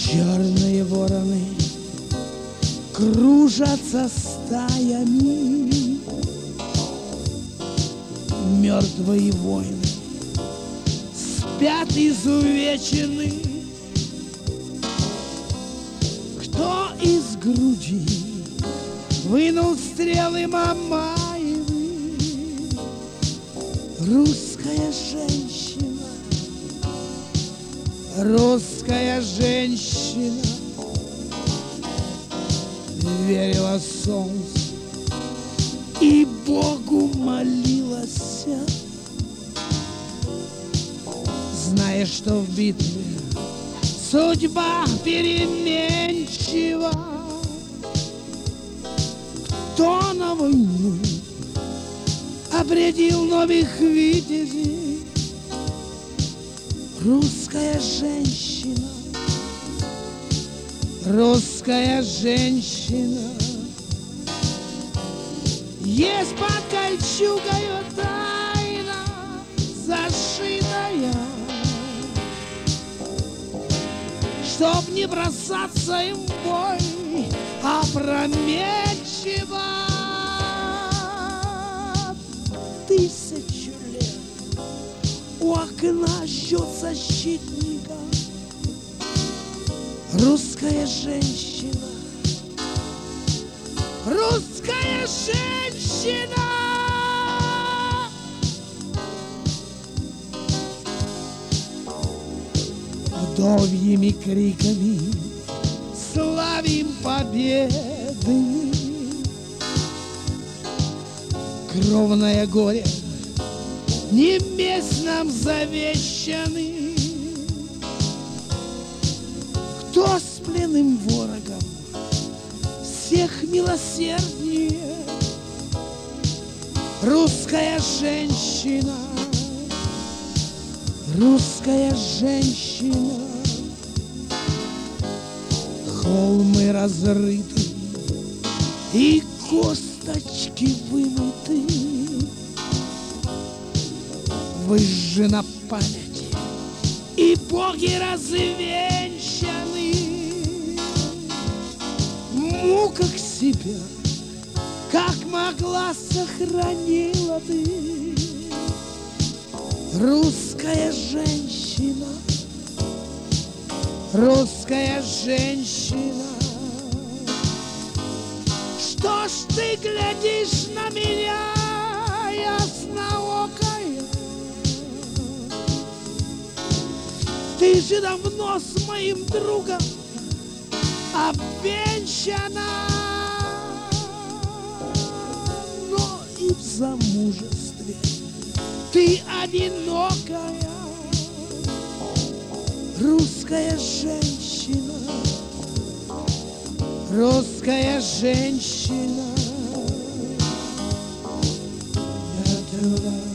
Черные вороны кружатся стаями, мертвые воины спят изувечены. Кто из груди вынул стрелы Мамаевы? Русская женщина, русская женщина, верила солнцу и Богу молилась, зная, что в битве судьба переменчива. Кто на войну обрядил новых витязей? Русская женщина, русская женщина. Есть под кольчугою тайна зашитая, чтоб не бросаться им в бой опрометчиво. Тысячу лет у окна ждет защитника русская женщина, русская женщина. Вдовьими криками славим победы, кровное горе не месть нам завещаны. Кто с пленным ворогом всех милосерднее? Русская женщина, русская женщина. Холмы разрыты и косточки вымыты, выжжена память и боги развенчаны. Мука к себе, как могла, сохранила ты. Русская женщина, русская женщина. Что ж ты глядишь на меня, ясноокая? Ты же давно с моим другом обвенчана, но и в замужестве ты одинокая. Русская женщина, русская женщина.